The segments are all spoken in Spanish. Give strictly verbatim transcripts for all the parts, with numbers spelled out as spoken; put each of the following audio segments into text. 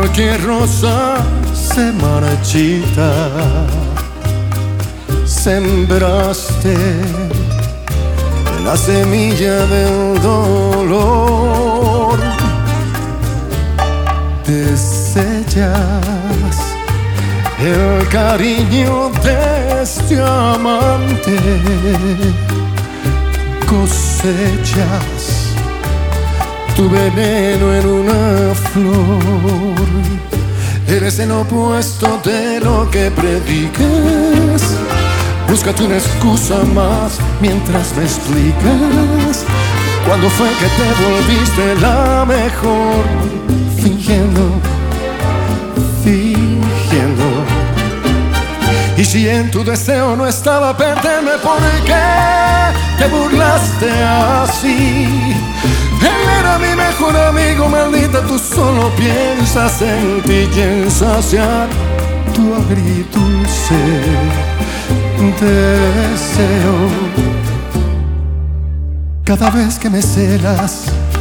cualquier rosa se marchita. Sembraste la semilla del dolor, desechas el cariño de este amante, cosechas tu veneno en una flor. Eres el opuesto de lo que predicas. Búscate una excusa más mientras me explicas cuándo fue que te volviste la mejor. Fingiendo, fingiendo. Y si en tu deseo no estaba perderme, ¿por qué te burlaste así? Él era mi mejor amigo, maldita, tú solo piensas en ti y en saciar tu agridulce deseo. Cada vez que me celas,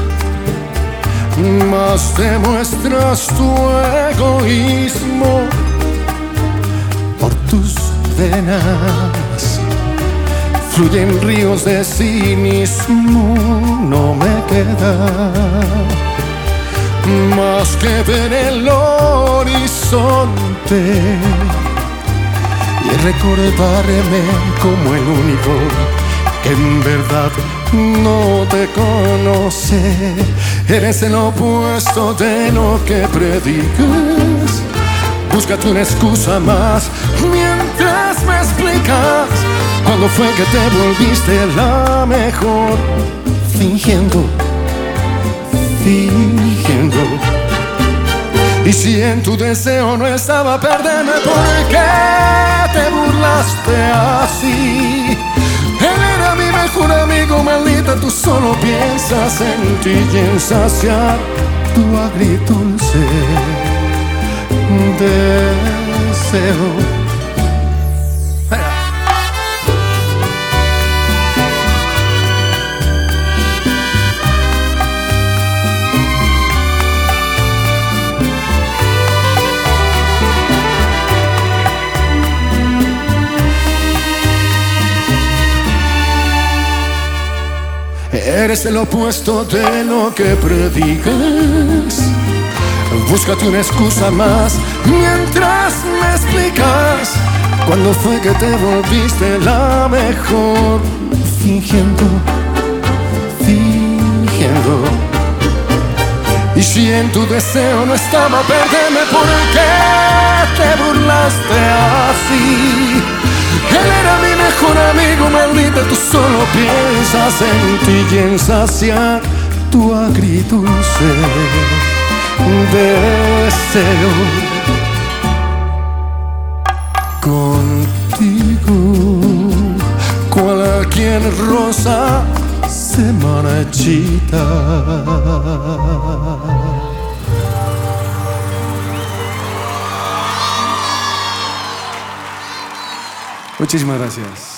más demuestras tu egoísmo. Por tus venas fluyen ríos de cinismo. No me queda más que ver el horizonte y recordarme como el único que en verdad no te conoce. Eres el opuesto de lo que predicas. Búscate una excusa más mientras me explicas cuándo fue que te volviste la mejor. Fingiendo, fingiendo. Y si en tu deseo no estaba perderme, ¿por qué te burlaste así? Él era mi mejor amigo, maldita, tú solo piensas en ti y en saciar tu agridulce deseo. Eres el opuesto de lo que predicas. Búscate una excusa más mientras me explicas cuándo fue que te volviste la mejor. Fingiendo, fingiendo. Y si en tu deseo no estaba perderme, ¿por qué te burlaste así? Él era mi mejor amigo, maldita, tú solo piensas en ti y en saciar tu agridulce deseo. Contigo cualquier rosa se marchita. Muchísimas gracias.